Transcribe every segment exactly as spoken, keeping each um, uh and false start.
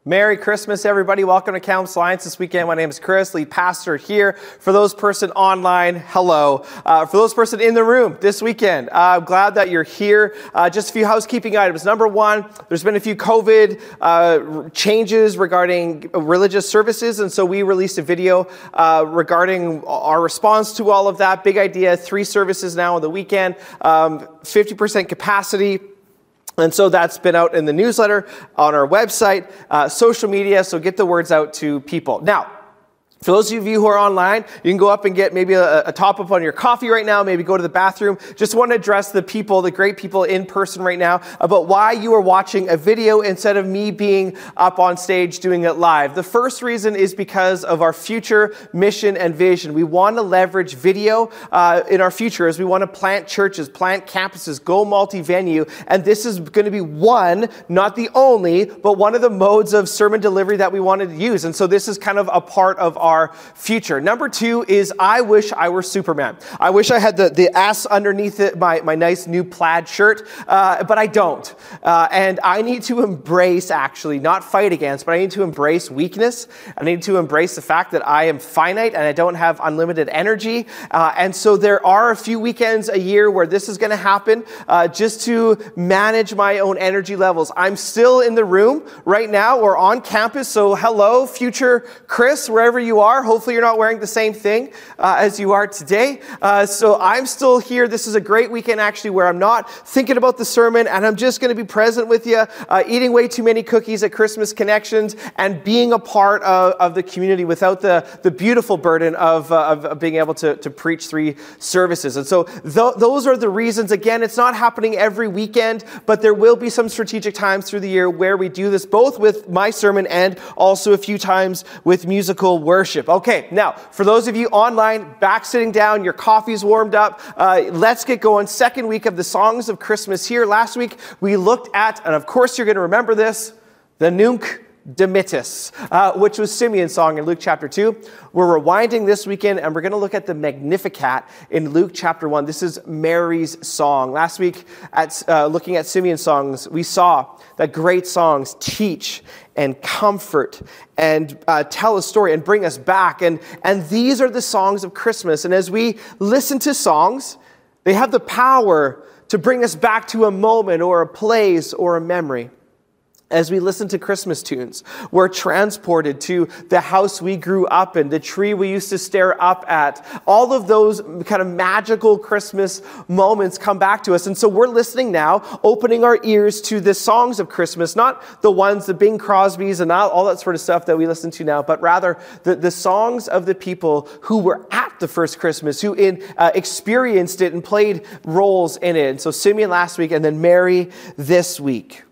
Merry Christmas, everybody. Welcome to Council Alliance this weekend. My name is Chris, lead pastor here. For those person online, hello. Uh, for those person in the room this weekend, uh, I'm glad that you're here. Uh, just a few housekeeping items. Number one, there's been a few COVID uh, changes regarding religious services, and so we released a video uh, regarding our response to all of that. Big idea, three services now on the weekend, um, fifty percent capacity. And so that's been out in the newsletter, on our website, uh, social media, so get the words out to people. Now, for those of you who are online, you can go up and get maybe a, a top-up on your coffee right now, maybe go to the bathroom. Just want to address the people, the great people in person right now, about why you are watching a video instead of me being up on stage doing it live. The first reason is because of our future mission and vision. We want to leverage video uh, in our future as we want to plant churches, plant campuses, go multi-venue, and this is going to be one, not the only, but one of the modes of sermon delivery that we wanted to use. And so this is kind of a part of our Our future. Number two is I wish I were Superman. I wish I had the, the S underneath it, my, my nice new plaid shirt, uh, but I don't. Uh, and I need to embrace, actually, not fight against, but I need to embrace weakness. I need to embrace the fact that I am finite and I don't have unlimited energy. Uh, and so there are a few weekends a year where this is going to happen uh, just to manage my own energy levels. I'm still in the room right now or on campus, so hello, future Chris, wherever you are. Hopefully you're not wearing the same thing uh, as you are today. Uh, so I'm still here. This is a great weekend actually where I'm not thinking about the sermon and I'm just going to be present with you, uh, eating way too many cookies at Christmas Connections and being a part of, of the community without the, the beautiful burden of, uh, of, of being able to, to preach three services. And so th- those are the reasons. Again, it's not happening every weekend, but there will be some strategic times through the year where we do this both with my sermon and also a few times with musical worship. Okay, now, for those of you online, back sitting down, your coffee's warmed up, uh, let's get going. Second week of the Songs of Christmas here. Last week, we looked at, and of course you're going to remember this, the Nunc Dimittis, uh, which was Simeon's song in Luke chapter two. We're rewinding this weekend, and we're going to look at the Magnificat in Luke chapter one. This is Mary's song. Last week, at uh, looking at Simeon's songs, we saw that great songs teach and comfort and uh, tell a story and bring us back. And, and these are the songs of Christmas. And as we listen to songs, they have the power to bring us back to a moment or a place or a memory. As we listen to Christmas tunes, we're transported to the house we grew up in, the tree we used to stare up at. All of those kind of magical Christmas moments come back to us. And so we're listening now, opening our ears to the songs of Christmas, not the ones, the Bing Crosbys and all that sort of stuff that we listen to now, but rather the, the songs of the people who were at the first Christmas, who in, uh, experienced it and played roles in it. And so Simeon last week and then Mary this week.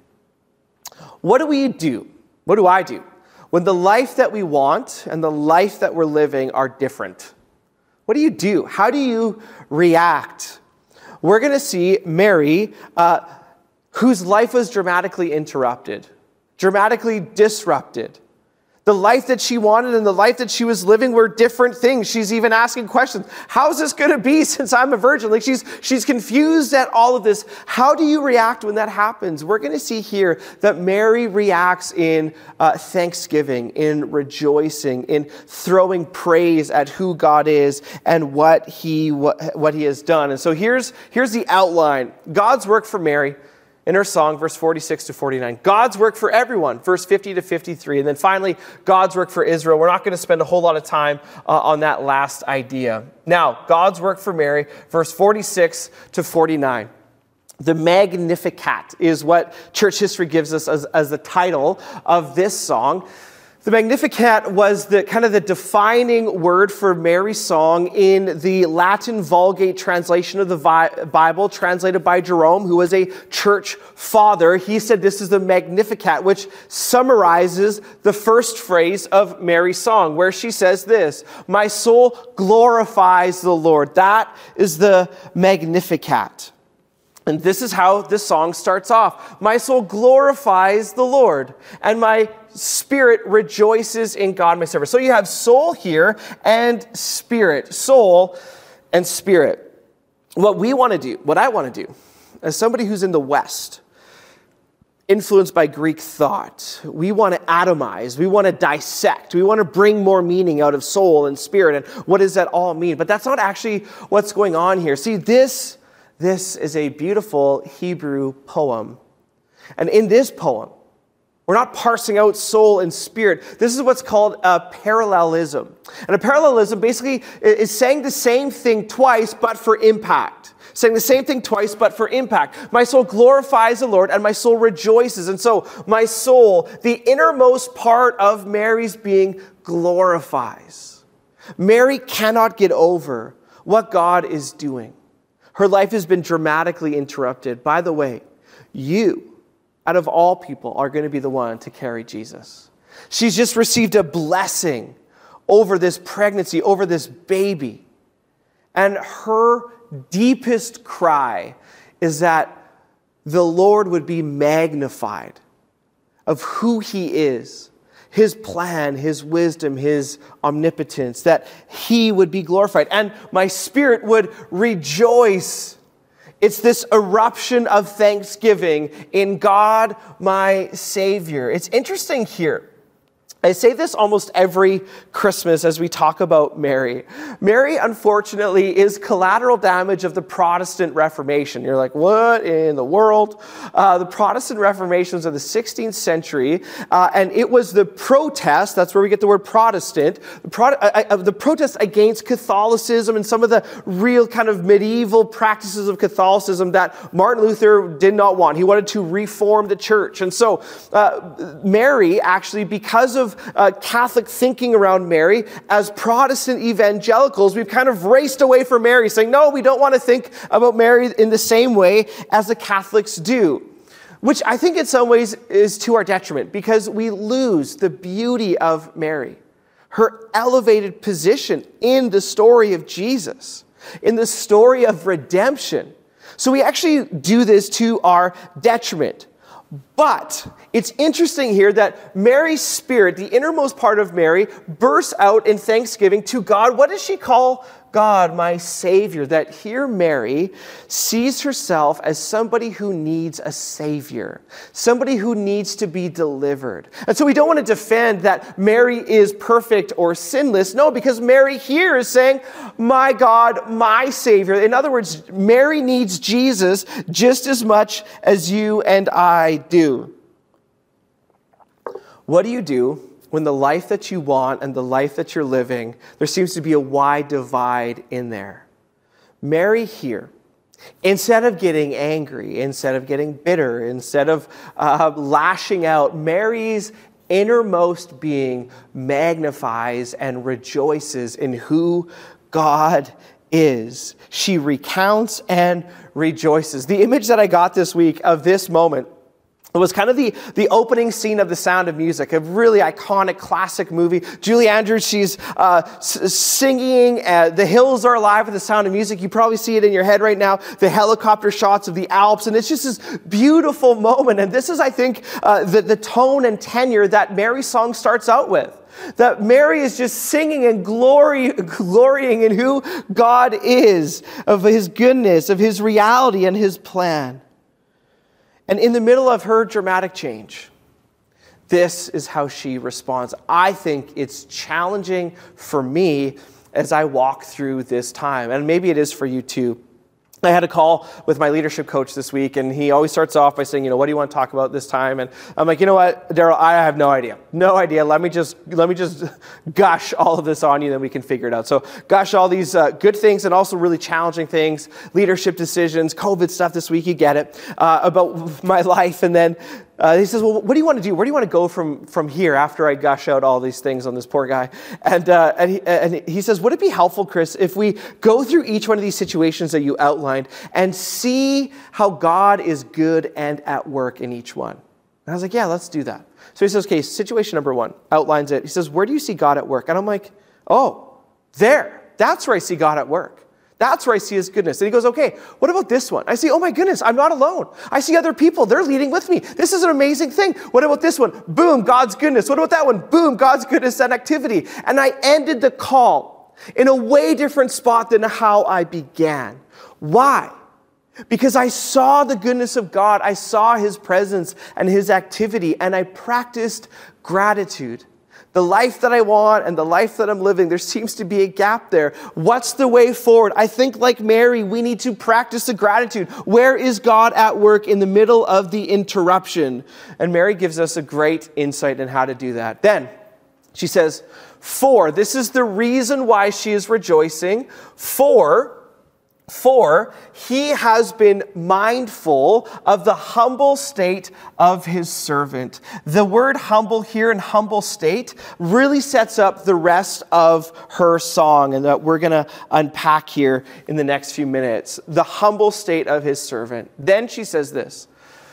What do we do? What do I do when the life that we want and the life that we're living are different? What do you do? How do you react? We're going to see Mary, uh, whose life was dramatically interrupted, dramatically disrupted. The life that she wanted and the life that she was living were different things. She's even asking questions. How is this going to be since I'm a virgin? Like she's she's confused at all of this. How do you react when that happens? We're going to see here that Mary reacts in uh, thanksgiving, in rejoicing, in throwing praise at who God is and what he what, what he has done. And so here's here's the outline. God's work for Mary. In her song, verse forty-six to forty-nine. God's work for everyone, verse fifty to fifty-three. And then finally, God's work for Israel. We're not going to spend a whole lot of time uh, on that last idea. Now, God's work for Mary, verse forty-six to forty-nine. The Magnificat is what church history gives us as, as the title of this song. The Magnificat was the kind of the defining word for Mary's song in the Latin Vulgate translation of the Bible, translated by Jerome, who was a church father. He said this is the Magnificat, which summarizes the first phrase of Mary's song, where she says this, "My soul glorifies the Lord." That is the Magnificat. And this is how this song starts off. My soul glorifies the Lord, and my spirit rejoices in God, my Savior. So you have soul here and spirit. Soul and spirit. What we want to do, what I want to do, as somebody who's in the West, influenced by Greek thought. We want to atomize. We want to dissect. We want to bring more meaning out of soul and spirit. And what does that all mean? But that's not actually what's going on here. See, this, this is a beautiful Hebrew poem. And in this poem, we're not parsing out soul and spirit. This is what's called a parallelism. And a parallelism basically is saying the same thing twice, but for impact. Saying the same thing twice, but for impact. My soul glorifies the Lord, and my soul rejoices. And so my soul, the innermost part of Mary's being, glorifies. Mary cannot get over what God is doing. Her life has been dramatically interrupted. By the way, you, out of all people, are going to be the one to carry Jesus. She's just received a blessing over this pregnancy, over this baby. And her deepest cry is that the Lord would be magnified of who he is, his plan, his wisdom, his omnipotence, that he would be glorified. And my spirit would rejoice. It's this eruption of thanksgiving in God, my Savior. It's interesting here. I say this almost every Christmas as we talk about Mary. Mary, unfortunately, is collateral damage of the Protestant Reformation. You're like, what in the world? Uh, the Protestant Reformation was in the sixteenth century, uh, and it was the protest, that's where we get the word Protestant, the, pro- uh, uh, the protest against Catholicism and some of the real kind of medieval practices of Catholicism that Martin Luther did not want. He wanted to reform the church. And so uh, Mary, actually, because of Uh, Catholic thinking around Mary, as Protestant evangelicals, we've kind of raced away from Mary, saying, no, we don't want to think about Mary in the same way as the Catholics do. Which I think in some ways is to our detriment, because we lose the beauty of Mary, her elevated position in the story of Jesus, in the story of redemption. So we actually do this to our detriment. But it's interesting here that Mary's spirit, the innermost part of Mary, bursts out in thanksgiving to God. What does she call God, my Savior? That here Mary sees herself as somebody who needs a Savior, somebody who needs to be delivered. And so we don't want to defend that Mary is perfect or sinless. No, because Mary here is saying, my God, my Savior. In other words, Mary needs Jesus just as much as you and I do. What do you do when the life that you want and the life that you're living, there seems to be a wide divide in there? Mary here, instead of getting angry, instead of getting bitter, instead of uh, lashing out, Mary's innermost being magnifies and rejoices in who God is. She recounts and rejoices. The image that I got this week of this moment, it was kind of the, the opening scene of The Sound of Music, a really iconic classic movie. Julie Andrews, she's uh, s- singing, uh, The Hills Are Alive with The Sound of Music. You probably see it in your head right now, the helicopter shots of the Alps, and it's just this beautiful moment. And this is, I think, uh, the, the tone and tenor that Mary's song starts out with. That Mary is just singing and glory, glorying in who God is, of his goodness, of his reality and his plan. And in the middle of her dramatic change, this is how she responds. I think it's challenging for me as I walk through this time. And maybe it is for you too. I had a call with my leadership coach this week, and he always starts off by saying, you know, what do you want to talk about this time? And I'm like, you know what, Daryl, I have no idea. No idea. Let me just let me just gush all of this on you, then we can figure it out. So gush all these uh, good things and also really challenging things, leadership decisions, COVID stuff this week, you get it, uh, about my life. And then Uh, he says, well, what do you want to do? Where do you want to go from, from here after I gush out all these things on this poor guy? And, uh, and, he, and he says, would it be helpful, Chris, if we go through each one of these situations that you outlined and see how God is good and at work in each one? And I was like, yeah, let's do that. So he says, okay, situation number one, outlines it. He says, where do you see God at work? And I'm like, oh, there. That's where I see God at work. That's where I see his goodness. And he goes, okay, what about this one? I see, oh my goodness, I'm not alone. I see other people. They're leading with me. This is an amazing thing. What about this one? Boom, God's goodness. What about that one? Boom, God's goodness and activity. And I ended the call in a way different spot than how I began. Why? Because I saw the goodness of God. I saw his presence and his activity, and I practiced gratitude. The life that I want and the life that I'm living, there seems to be a gap there. What's the way forward? I think like Mary, we need to practice the gratitude. Where is God at work in the middle of the interruption? And Mary gives us a great insight in how to do that. Then she says, for, this is the reason why she is rejoicing, for For he has been mindful of the humble state of his servant. The word humble here and humble state really sets up the rest of her song, and that we're going to unpack here in the next few minutes. The humble state of his servant. Then she says this,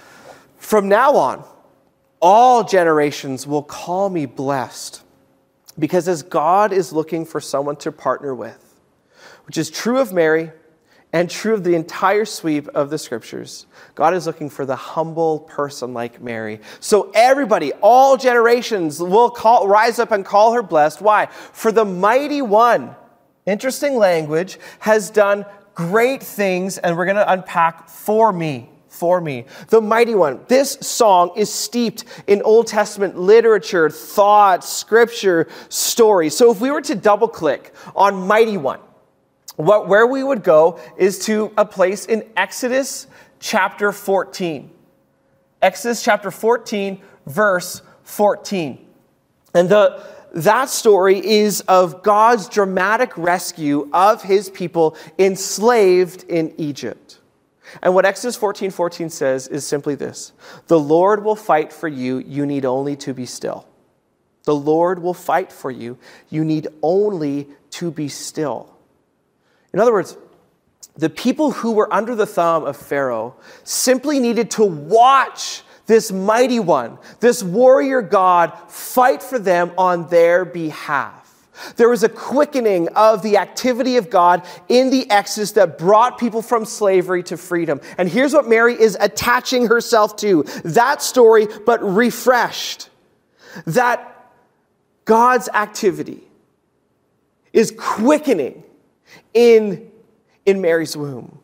from now on, all generations will call me blessed, because as God is looking for someone to partner with, which is true of Mary, and true of the entire sweep of the scriptures, God is looking for the humble person like Mary. So everybody, all generations will call, rise up and call her blessed. Why? For the mighty one, interesting language, has done great things, and we're going to unpack for me. For me. The mighty one. This song is steeped in Old Testament literature, thought, scripture, story. So if we were to double click on mighty one, What, where we would go is to a place in Exodus chapter fourteen. Exodus chapter fourteen, verse fourteen. And the, that story is of God's dramatic rescue of his people enslaved in Egypt. And what Exodus fourteen fourteen says is simply this: the Lord will fight for you, you need only to be still. The Lord will fight for you, you need only to be still. In other words, the people who were under the thumb of Pharaoh simply needed to watch this mighty one, this warrior God, fight for them on their behalf. There was a quickening of the activity of God in the Exodus that brought people from slavery to freedom. And here's what Mary is attaching herself to. That story, but refreshed. That God's activity is quickening in, in Mary's womb.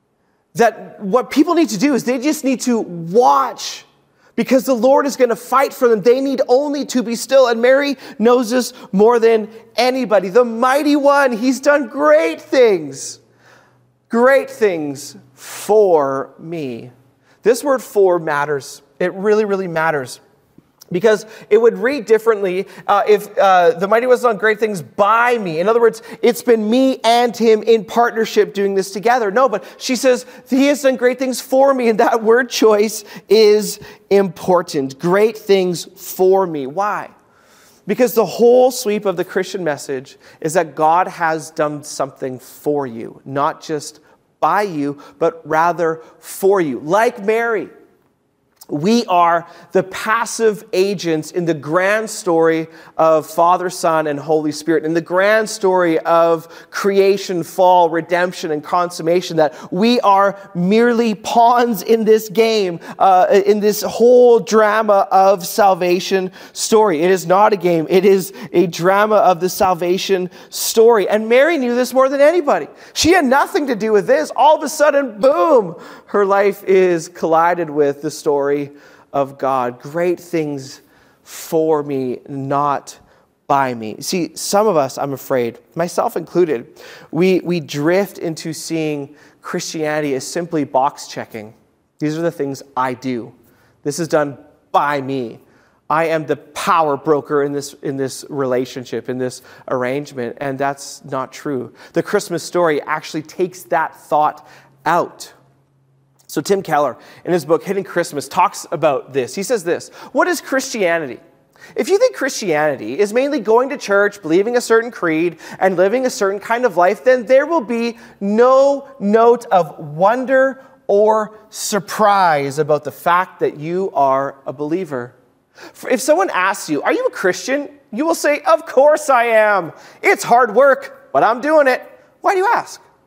That what people need to do is they just need to watch, because the Lord is going to fight for them. They need only to be still. And Mary knows this more than anybody. The mighty one, he's done great things. Great things for me. This word for matters. It really, really matters. Because it would read differently uh, if uh, the mighty one has done great things by me. In other words, it's been me and him in partnership doing this together. No, but she says, he has done great things for me. And that word choice is important. Great things for me. Why? Because the whole sweep of the Christian message is that God has done something for you. Not just by you, but rather for you. Like Mary, we are the passive agents in the grand story of Father, Son, and Holy Spirit, in the grand story of creation, fall, redemption, and consummation, that we are merely pawns in this game, uh, in this whole drama of salvation story. It is not a game. It is a drama of the salvation story. And Mary knew this more than anybody. She had nothing to do with this. All of a sudden, boom, her life is collided with the story of God. Great things for me, not by me. See, some of us, I'm afraid, myself included, we, we drift into seeing Christianity as simply box checking. These are the things I do. This is done by me. I am the power broker in this, in this relationship, in this arrangement, and that's not true. The Christmas story actually takes that thought out. So Tim Keller, in his book, Hidden Christmas, talks about this. He says this: what is Christianity? If you think Christianity is mainly going to church, believing a certain creed, and living a certain kind of life, then there will be no note of wonder or surprise about the fact that you are a believer. If someone asks you, are you a Christian? You will say, of course I am. It's hard work, but I'm doing it. Why do you ask?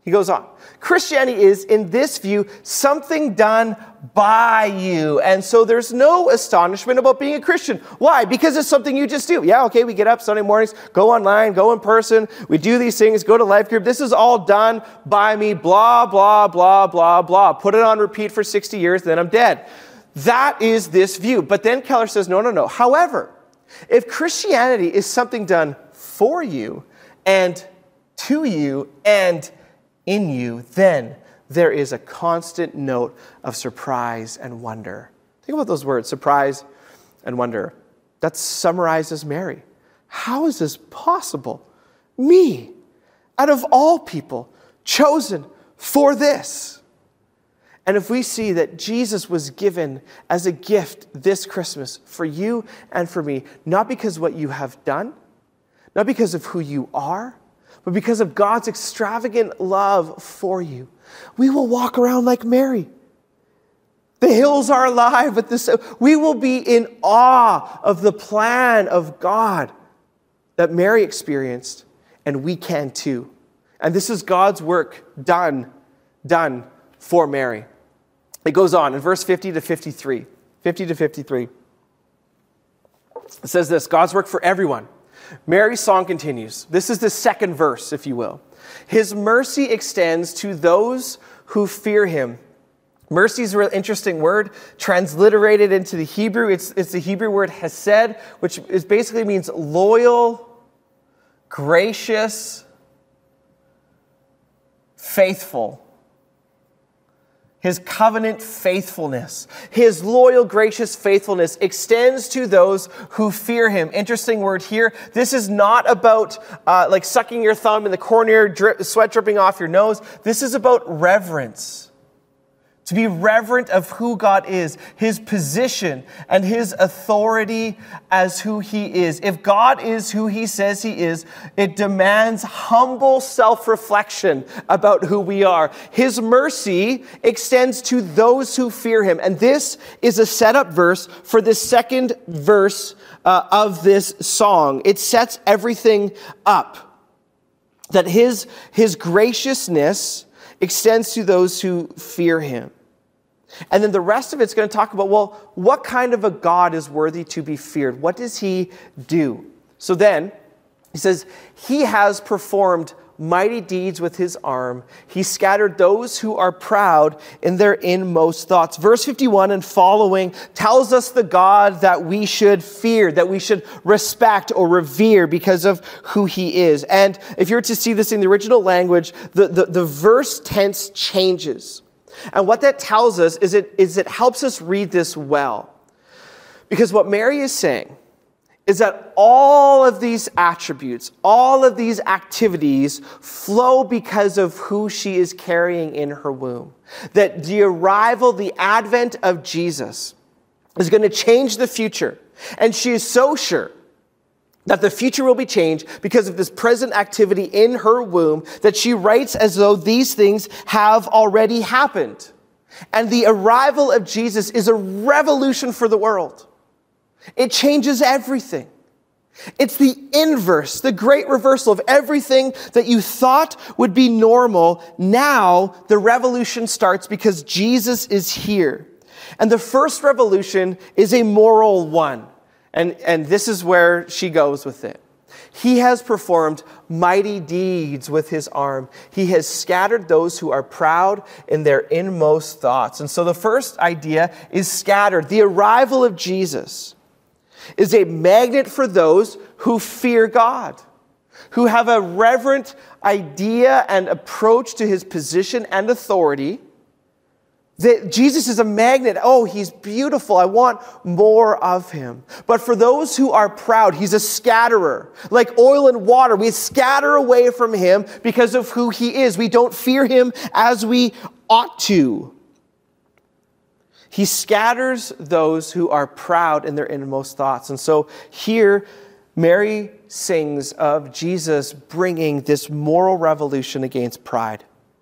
He goes on. Christianity is, in this view, something done by you. And so there's no astonishment about being a Christian. Why? Because it's something you just do. Yeah, okay, we get up Sunday mornings, go online, go in person, we do these things, go to life group. This is all done by me, blah, blah, blah, blah, blah. Put it on repeat for sixty years, then I'm dead. That is this view. But then Keller says, no, no, no. However, if Christianity is something done for you and to you and in you, then there is a constant note of surprise and wonder. Think about those words, surprise and wonder. That summarizes Mary. How is this possible? Me, out of all people, chosen for this. And if we see that Jesus was given as a gift this Christmas for you and for me, not because of what you have done, not because of who you are, but because of God's extravagant love for you, we will walk around like Mary. The hills are alive with this. We will be in awe of the plan of God that Mary experienced, and we can too. And this is God's work done, done for Mary. It goes on in verse fifty to fifty-three. fifty to fifty-three. It says this, God's work for everyone. Mary's song continues. This is the second verse, if you will. His mercy extends to those who fear him. Mercy is a real interesting word, transliterated into the Hebrew. It's, it's the Hebrew word hesed, which is basically means loyal, gracious, faithful. His covenant faithfulness, his loyal, gracious faithfulness extends to those who fear him. Interesting word here. This is not about uh, like sucking your thumb in the corner, drip, sweat dripping off your nose. This is about reverence. To be reverent of who God is, his position and his authority as who he is. If God is who he says he is, it demands humble self-reflection about who we are. His mercy extends to those who fear him. And this is a setup verse for the second verse uh, of this song. It sets everything up. That his, his graciousness extends to those who fear him. And then the rest of it's going to talk about, well, what kind of a God is worthy to be feared? What does he do? So then, he says, he has performed mighty deeds with his arm. He scattered those who are proud in their inmost thoughts. Verse fifty-one and following tells us the God that we should fear, that we should respect or revere because of who he is. And if you were to see this in the original language, the, the, the verse tense changes. And what that tells us is it, is it helps us read this well. Because what Mary is saying is that all of these attributes, all of these activities flow because of who she is carrying in her womb. That the arrival, the advent of Jesus is going to change the future. And she is so sure that the future will be changed because of this present activity in her womb, that she writes as though these things have already happened. And the arrival of Jesus is a revolution for the world. It changes everything. It's the inverse, the great reversal of everything that you thought would be normal. Now the revolution starts because Jesus is here. And the first revolution is a moral one. And, and this is where she goes with it. He has performed mighty deeds with his arm. He has scattered those who are proud in their inmost thoughts. And so the first idea is scattered. The arrival of Jesus is a magnet for those who fear God, who have a reverent idea and approach to his position and authority. That Jesus is a magnet. Oh, he's beautiful. I want more of him. But for those who are proud, he's a scatterer. Like oil and water, we scatter away from him because of who he is. We don't fear him as we ought to. He scatters those who are proud in their innermost thoughts. And so here, Mary sings of Jesus bringing this moral revolution against pride.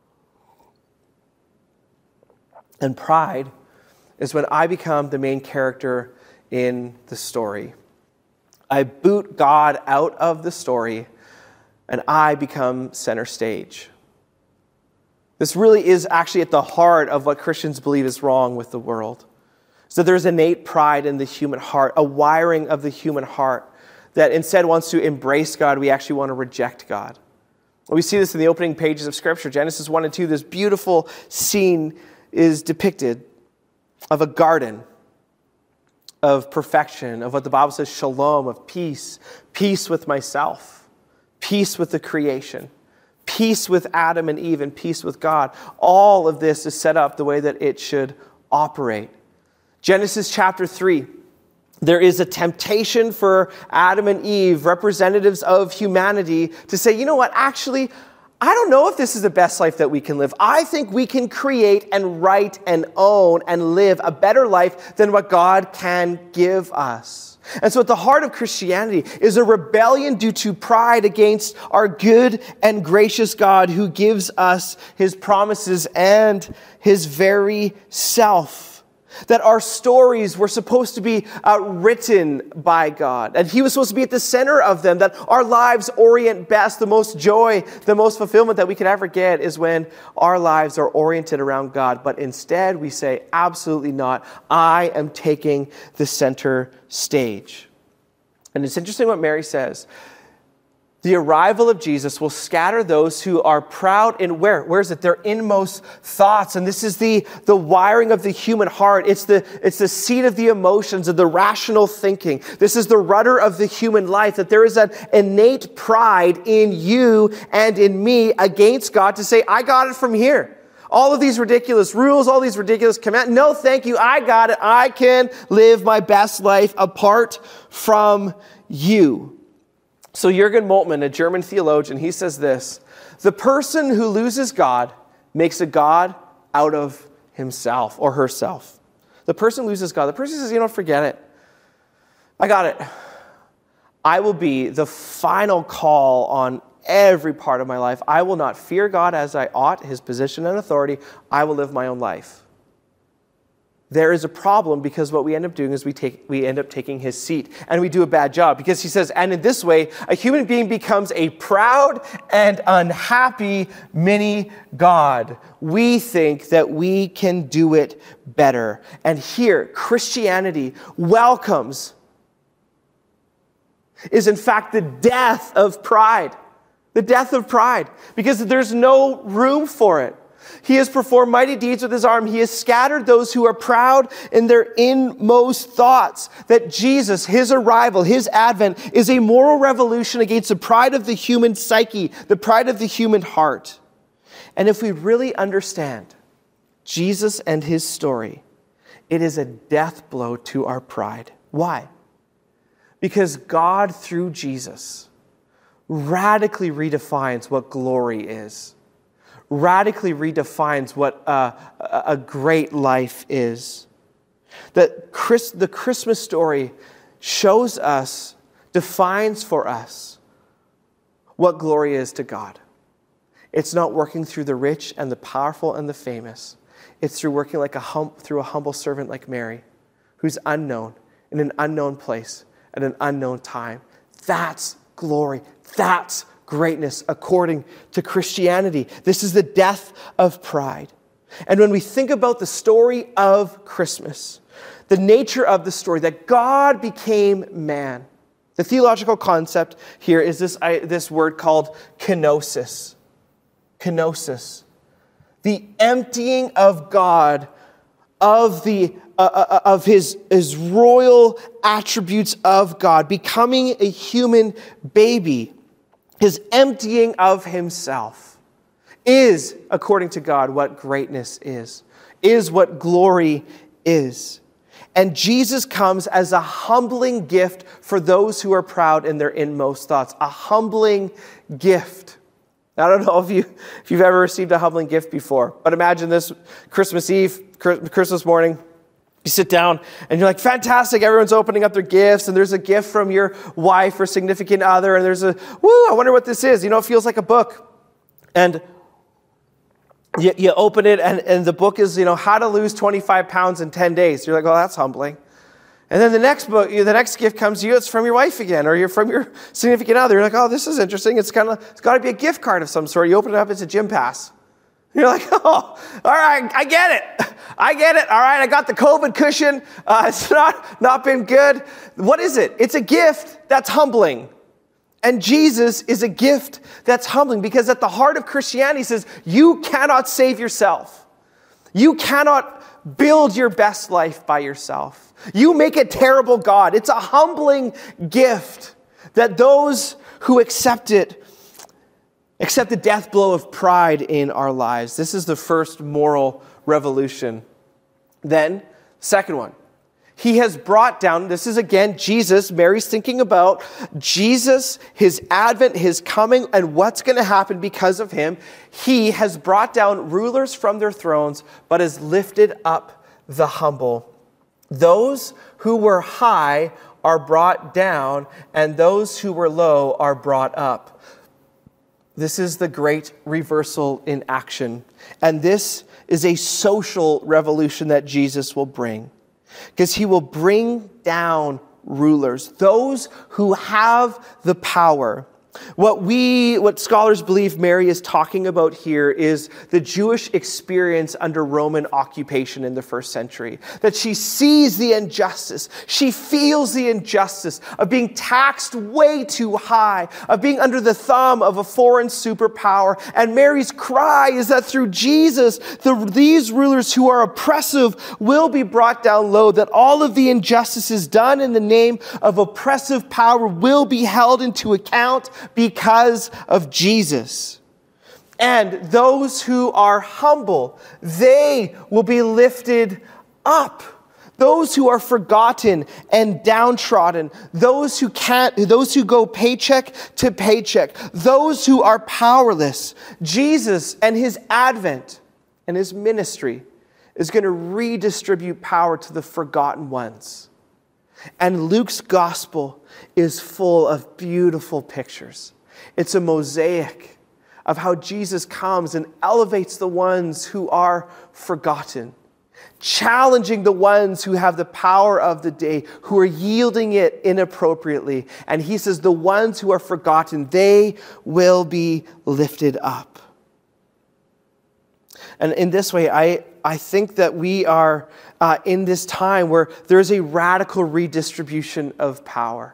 And pride is when I become the main character in the story. I boot God out of the story, and I become center stage. This really is actually at the heart of what Christians believe is wrong with the world. So there's innate pride in the human heart, a wiring of the human heart that instead wants to embrace God, we actually want to reject God. We see this in the opening pages of Scripture. Genesis one and two, this beautiful scene is depicted of a garden of perfection, of what the Bible says, shalom, of peace, peace with myself, peace with the creation, peace with Adam and Eve, and peace with God. All of this is set up the way that it should operate. Genesis chapter three, there is a temptation for Adam and Eve, representatives of humanity, to say, you know what, actually, I don't know if this is the best life that we can live. I think we can create and write and own and live a better life than what God can give us. And so at the heart of Christianity is a rebellion due to pride against our good and gracious God who gives us his promises and his very self. That our stories were supposed to be uh, written by God. And he was supposed to be at the center of them. That our lives orient best, the most joy, the most fulfillment that we could ever get is when our lives are oriented around God. But instead we say, absolutely not. I am taking the center stage. And it's interesting what Mary says. The arrival of Jesus will scatter those who are proud in where? Where is it? Their inmost thoughts. And this is the, the wiring of the human heart. It's the, it's the seat of the emotions and the rational thinking. This is the rudder of the human life, that there is an innate pride in you and in me against God to say, I got it from here. All of these ridiculous rules, all these ridiculous commands. No, thank you. I got it. I can live my best life apart from you. So Jürgen Moltmann, a German theologian, he says this: the person who loses God makes a God out of himself or herself. The person loses God. The person says, you know, forget it. I got it. I will be the final call on every part of my life. I will not fear God as I ought, his position and authority. I will live my own life. There is a problem because what we end up doing is we take we end up taking his seat, and we do a bad job because he says, and in this way, a human being becomes a proud and unhappy mini God. We think that we can do it better. And here, Christianity welcomes is in fact the death of pride. The death of pride, because there's no room for it. He has performed mighty deeds with his arm. He has scattered those who are proud in their inmost thoughts. That Jesus, his arrival, his advent, is a moral revolution against the pride of the human psyche, the pride of the human heart. And if we really understand Jesus and his story, it is a death blow to our pride. Why? Because God, through Jesus, radically redefines what glory is. Radically redefines what uh, a great life is. That Chris, the Christmas story shows us, defines for us what glory is to God. It's not working through the rich and the powerful and the famous. It's through working like a hum, through a humble servant like Mary, who's unknown, in an unknown place, at an unknown time. That's glory. That's greatness according to Christianity. This is the death of pride. And when we think about the story of Christmas, the nature of the story, that God became man, the theological concept here is this, uh, this word called kenosis. Kenosis. The emptying of God of the uh, uh, of his, his royal attributes of God, becoming a human baby. His emptying of himself is, according to God, what greatness is, is what glory is. And Jesus comes as a humbling gift for those who are proud in their inmost thoughts. A humbling gift. I don't know if, you, if you've ever received a humbling gift before, but imagine this Christmas Eve, Christmas morning. You sit down and you're like, fantastic, everyone's opening up their gifts, and there's a gift from your wife or significant other, and there's a, woo, I wonder what this is. You know, it feels like a book. And you, you open it, and, and the book is, you know, how to lose twenty-five pounds in ten days. You're like, oh, that's humbling. And then the next book, the next gift comes to you, it's from your wife again, or you're from your significant other. You're like, oh, this is interesting. It's kind of, it's got to be a gift card of some sort. You open it up, it's a gym pass. You're like, oh, all right, I get it. I get it. All right, I got the COVID cushion. Uh, it's not, not been good. What is it? It's a gift that's humbling. And Jesus is a gift that's humbling, because at the heart of Christianity says you cannot save yourself. You cannot build your best life by yourself. You make a terrible God. It's a humbling gift that those who accept it accept the death blow of pride in our lives. This is the first moral revolution. Then, second one. He has brought down, this is again Jesus, Mary's thinking about Jesus, his advent, his coming, and what's going to happen because of him. He has brought down rulers from their thrones, but has lifted up the humble. Those who were high are brought down, and those who were low are brought up. This is the great reversal in action. And this is a social revolution that Jesus will bring. Because he will bring down rulers, those who have the power. What we, what scholars believe Mary is talking about here is the Jewish experience under Roman occupation in the first century. That she sees the injustice. She feels the injustice of being taxed way too high, of being under the thumb of a foreign superpower. And Mary's cry is that through Jesus, the, these rulers who are oppressive will be brought down low, that all of the injustices done in the name of oppressive power will be held into account because of Jesus. And those who are humble, they will be lifted up. Those who are forgotten and downtrodden, those who can't, those who go paycheck to paycheck, those who are powerless. Jesus and his advent and his ministry is going to redistribute power to the forgotten ones. And Luke's gospel is full of beautiful pictures. It's a mosaic of how Jesus comes and elevates the ones who are forgotten, challenging the ones who have the power of the day, who are yielding it inappropriately. And he says the ones who are forgotten, they will be lifted up. And in this way, I, I think that we are uh, in this time where there's a radical redistribution of power.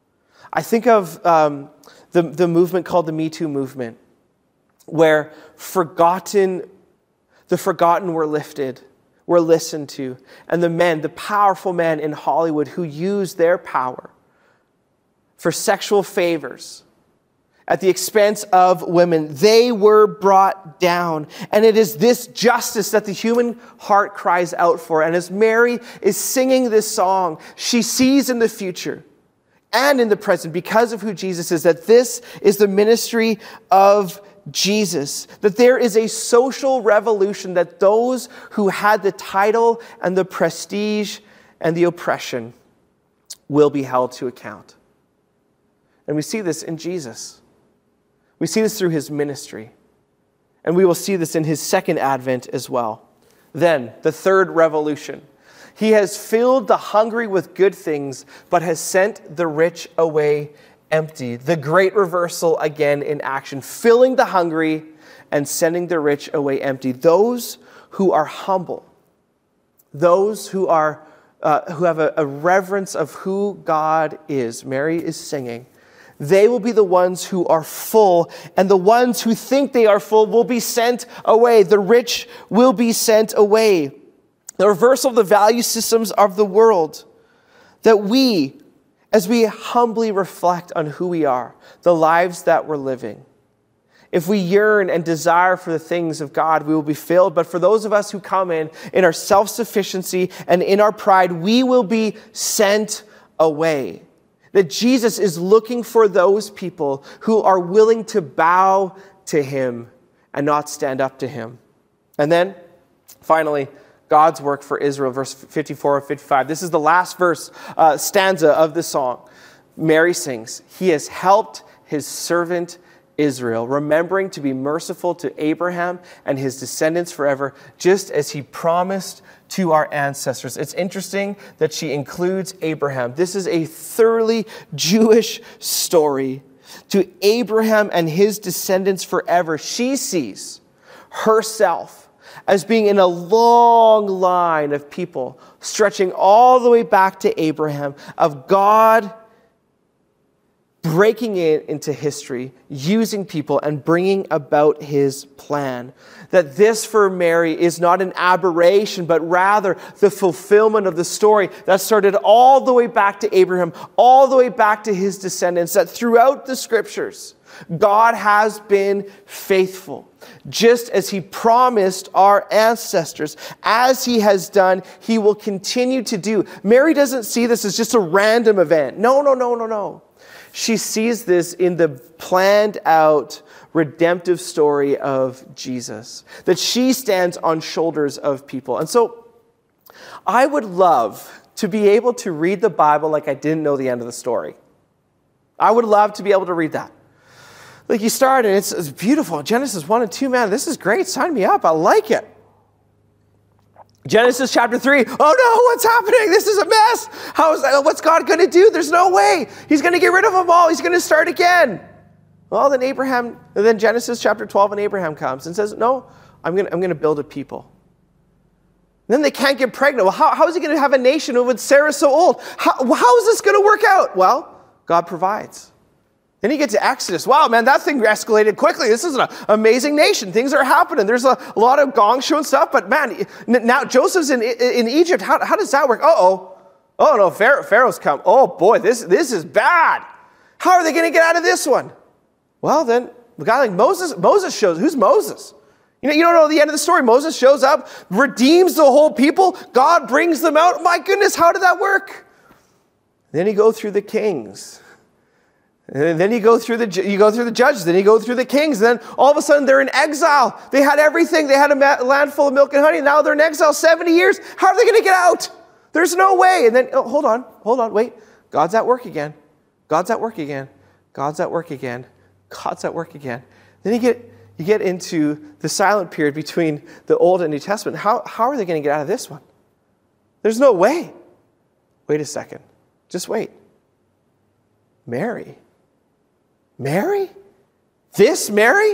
I think of um, the, the movement called the Me Too movement, where forgotten, the forgotten were lifted, were listened to, and the men, the powerful men in Hollywood who used their power for sexual favors at the expense of women, they were brought down. And it is this justice that the human heart cries out for. And as Mary is singing this song, she sees in the future and in the present, because of who Jesus is, that this is the ministry of Jesus, that there is a social revolution, that those who had the title and the prestige and the oppression will be held to account. And we see this in Jesus. We see this through his ministry. And we will see this in his second advent as well. Then, the third revolution. He has filled the hungry with good things, but has sent the rich away empty. The great reversal again in action. Filling the hungry and sending the rich away empty. Those who are humble. Those who are uh, who have a, a reverence of who God is. Mary is singing. They will be the ones who are full, and the ones who think they are full will be sent away. The rich will be sent away. The reversal of the value systems of the world. That we, as we humbly reflect on who we are, the lives that we're living, if we yearn and desire for the things of God, we will be filled. But for those of us who come in, in our self-sufficiency and in our pride, we will be sent away. That Jesus is looking for those people who are willing to bow to him and not stand up to him. And then, finally, God's work for Israel, verse fifty-four and fifty-five. This is the last verse, uh, stanza of the song. Mary sings, "He has helped his servant Israel, remembering to be merciful to Abraham and his descendants forever, just as he promised to our ancestors." It's interesting that she includes Abraham. This is a thoroughly Jewish story. To Abraham and his descendants forever. She sees herself as being in a long line of people stretching all the way back to Abraham, of God breaking it into history, using people and bringing about his plan. That this for Mary is not an aberration, but rather the fulfillment of the story that started all the way back to Abraham, all the way back to his descendants, that throughout the scriptures, God has been faithful. Just as he promised our ancestors, as he has done, he will continue to do. Mary doesn't see this as just a random event. No, no, no, no, no. She sees this in the planned out redemptive story of Jesus, that she stands on shoulders of people. And so I would love to be able to read the Bible like I didn't know the end of the story. I would love to be able to read that. Like you start and it's, it's beautiful. Genesis one and two, man, this is great. Sign me up. I like it. Genesis chapter three, oh no, what's happening? This is a mess. How is that? What's God going to do? There's no way. He's going to get rid of them all. He's going to start again. Well, then Abraham, and then Genesis chapter twelve and Abraham comes and says, no, I'm going to, I'm going to build a people. And then they can't get pregnant. Well, how, how is he going to have a nation with Sarah so old? How, how is this going to work out? Well, God provides. Then you get to Exodus. Wow, man, that thing escalated quickly. This is an amazing nation. Things are happening. There's a, a lot of gong show and stuff. But man, now Joseph's in, in Egypt. How, how does that work? Uh-oh. Oh, no, Pharaoh, Pharaoh's come. Oh, boy, this, this is bad. How are they going to get out of this one? Well, then, a guy like Moses, Moses shows. Who's Moses? You know, you don't know the end of the story. Moses shows up, redeems the whole people. God brings them out. My goodness, how did that work? Then you go through the kings. And then you go through the you go through the judges. Then you go through the kings. Then all of a sudden they're in exile. They had everything. They had a land full of milk and honey. Now they're in exile seventy years. How are they going to get out? There's no way. And then oh, hold on, hold on, wait. God's at work again. God's at work again. God's at work again. God's at work again. Then you get you get into the silent period between the Old and New Testament. How how are they going to get out of this one? There's no way. Wait a second. Just wait. Mary. Mary? This Mary?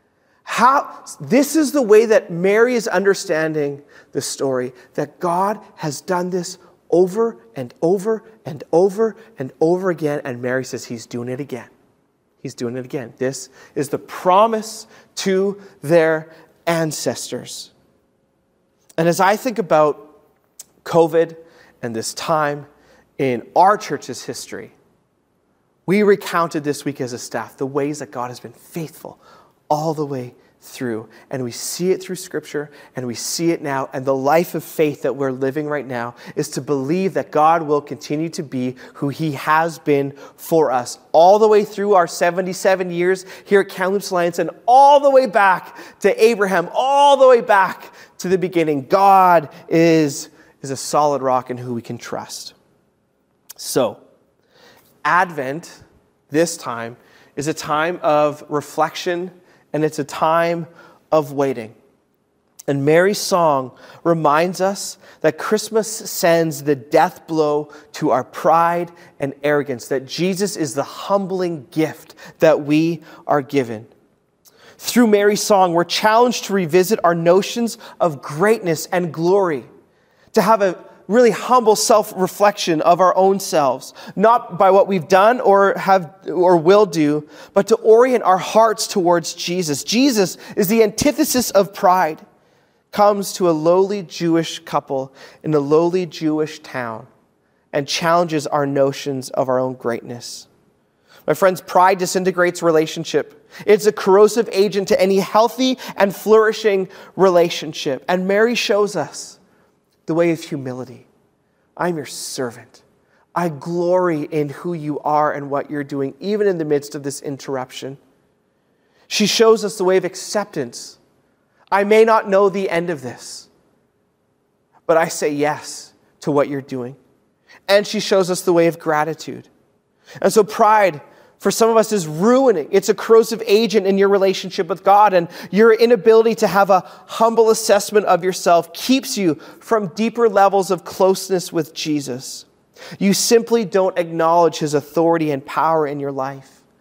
How? This is the way that Mary is understanding the story, that God has done this over and over and over and over again, and Mary says he's doing it again. He's doing it again. This is the promise to their ancestors. And as I think about COVID and this time in our church's history, we recounted this week as a staff the ways that God has been faithful all the way through. And we see it through Scripture, and we see it now. And the life of faith that we're living right now is to believe that God will continue to be who he has been for us all the way through our seventy-seven years here at Kamloops Alliance, and all the way back to Abraham, all the way back to the beginning. God is, is a solid rock in who we can trust. So, Advent, this time, is a time of reflection, and it's a time of waiting. And Mary's song reminds us that Christmas sends the death blow to our pride and arrogance, that Jesus is the humbling gift that we are given. Through Mary's song, we're challenged to revisit our notions of greatness and glory, to have a really humble self-reflection of our own selves, not by what we've done or have or will do, but to orient our hearts towards Jesus. Jesus is the antithesis of pride, comes to a lowly Jewish couple in a lowly Jewish town and challenges our notions of our own greatness. My friends, pride disintegrates relationship. It's a corrosive agent to any healthy and flourishing relationship. And Mary shows us the way of humility. I'm your servant. I glory in who you are and what you're doing, even in the midst of this interruption. She shows us the way of acceptance. I may not know the end of this, but I say yes to what you're doing. And she shows us the way of gratitude. And so pride, for some of us, is ruining. It's a corrosive agent in your relationship with God, and your inability to have a humble assessment of yourself keeps you from deeper levels of closeness with Jesus. You simply don't acknowledge his authority and power in your life.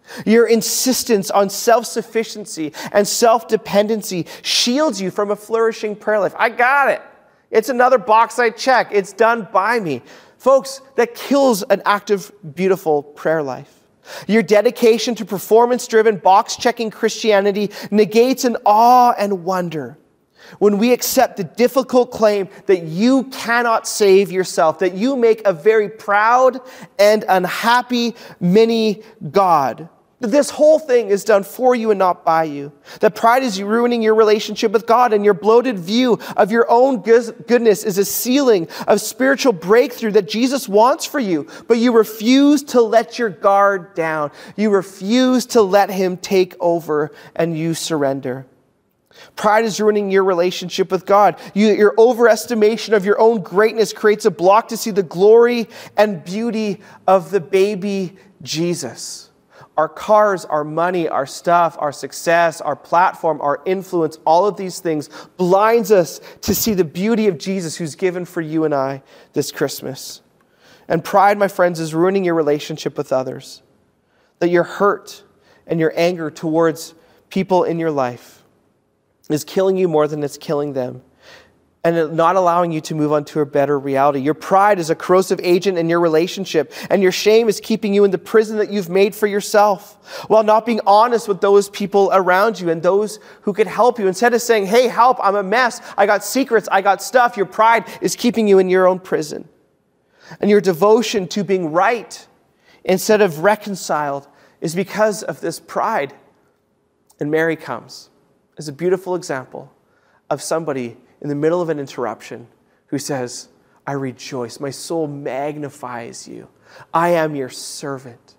Your insistence on self-sufficiency and self-dependency shields you from a flourishing prayer life. I got it. It's another box I check. It's done by me. Folks, that kills an active, beautiful prayer life. Your dedication to performance-driven, box-checking Christianity negates an awe and wonder when we accept the difficult claim that you cannot save yourself, that you make a very proud and unhappy mini God. That this whole thing is done for you and not by you. That pride is ruining your relationship with God, and your bloated view of your own goodness is a ceiling of spiritual breakthrough that Jesus wants for you, but you refuse to let your guard down. You refuse to let him take over, and you surrender. Pride is ruining your relationship with God. You, your overestimation of your own greatness creates a block to see the glory and beauty of the baby Jesus. Our cars, our money, our stuff, our success, our platform, our influence, all of these things blinds us to see the beauty of Jesus who's given for you and I this Christmas. And pride, my friends, is ruining your relationship with others. That your hurt and your anger towards people in your life is killing you more than it's killing them, and not allowing you to move on to a better reality. Your pride is a corrosive agent in your relationship, and your shame is keeping you in the prison that you've made for yourself, while not being honest with those people around you and those who could help you. Instead of saying, hey, help, I'm a mess, I got secrets, I got stuff, your pride is keeping you in your own prison. And your devotion to being right instead of reconciled is because of this pride. And Mary comes as a beautiful example of somebody in the middle of an interruption who says, I rejoice. My soul magnifies you. I am your servant.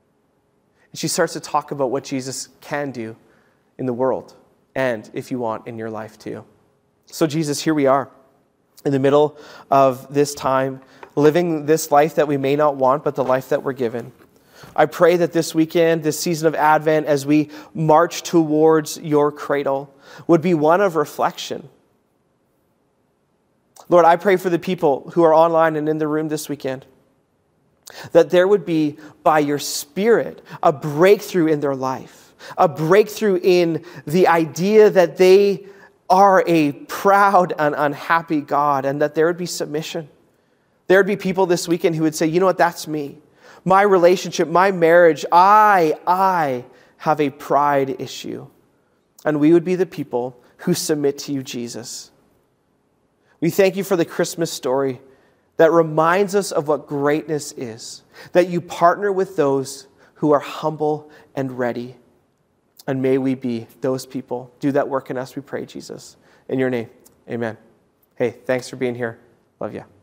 And she starts to talk about what Jesus can do in the world and, if you want, in your life too. So Jesus, here we are in the middle of this time, living this life that we may not want, but the life that we're given. I pray that this weekend, this season of Advent, as we march towards your cradle, would be one of reflection. Lord, I pray for the people who are online and in the room this weekend, that there would be, by your Spirit, a breakthrough in their life, a breakthrough in the idea that they are a proud and unhappy God, and that there would be submission. There would be people this weekend who would say, you know what, that's me. My relationship, my marriage, I, I have a pride issue. And we would be the people who submit to you, Jesus. We thank you for the Christmas story that reminds us of what greatness is, that you partner with those who are humble and ready. And may we be those people. Do that work in us, we pray, Jesus. In your name, amen. Hey, thanks for being here. Love you.